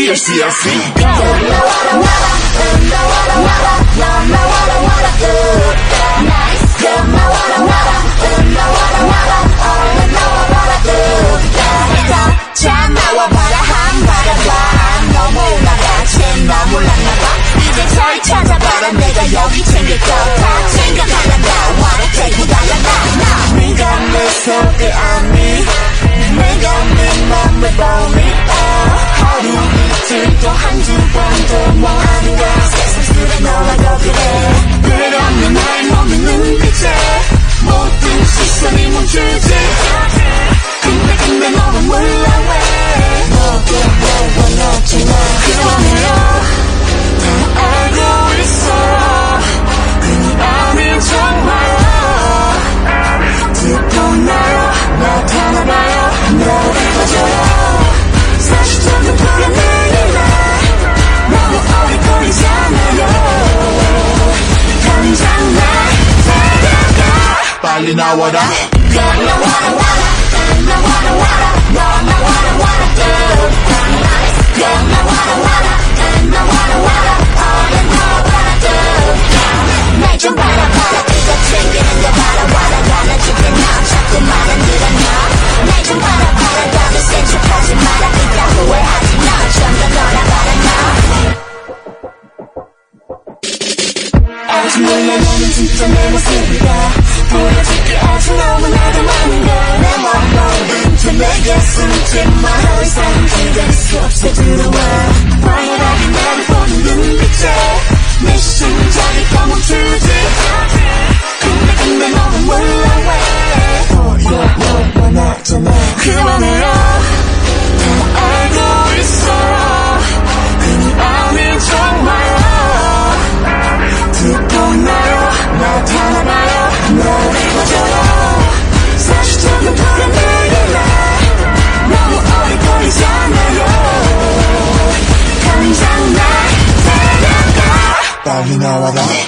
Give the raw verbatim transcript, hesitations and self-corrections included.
C L C L C. Go! 나와라 와라 나와라 와라 넌 나와라 와라 good nice Go 나와라 와라 나와라 와라 얼른 나와봐라 good 자 나와봐라 한 바라봐 너무나 같이 너무났나봐 이제 잘 찾아봐라 내가 여기 챙길 거 다 챙겨달란다 와라 대고 달란다 네가 내 속에 안니 내가 네 맘을 보니 하루 이틀 또 한두 번도 뭐 하는가 세상스레 너라고 그래 그러면 날 보는 눈빛에 모든 시선이 멈추지 근데 근데 너는 몰라 왜 너도 뭐 원하지만 그만해요 다 알고 있어 그니 아닌 정말요 듣고나요 나타나봐요 너를 봐줘요 사실 조금 불안해요 너무 오래 걸리잖아요 당장 날 데려가 빨리 나와라. Go 나와라 와라 나와라 와라 너 나와라 와라 good Go 나와라 와라 나와라 와라 얼른 나와봐라 good 날 좀 바라봐라 그거 챙기는 거 바라봐라 달라지게 나 자꾸만 안 들었나 날 좀 바라봐라 다들 센 척하지 마라 이따 후회하지 마 전부 놀아봐라 너 아직 몰라 너는 진짜 내 모습이다 보여줄게 아직 너무나도 많은 걸내 몸모든 내게 숨지 마 더 이상 기다릴 수 없어 들어와 화려하게 나를 보는 눈빛에 내 심장이 더 멈추지 근데 근데 너는 몰라 왜 보여 너 원하잖아 그만해요 다 알고 있어 그니 아닌 정말요 듣고 나요 나타나봐요 너를 봐줘요 사실 조금 불안해요 나 너무 오래 걸리잖아요 당장 날 데려가 빨리 나와라.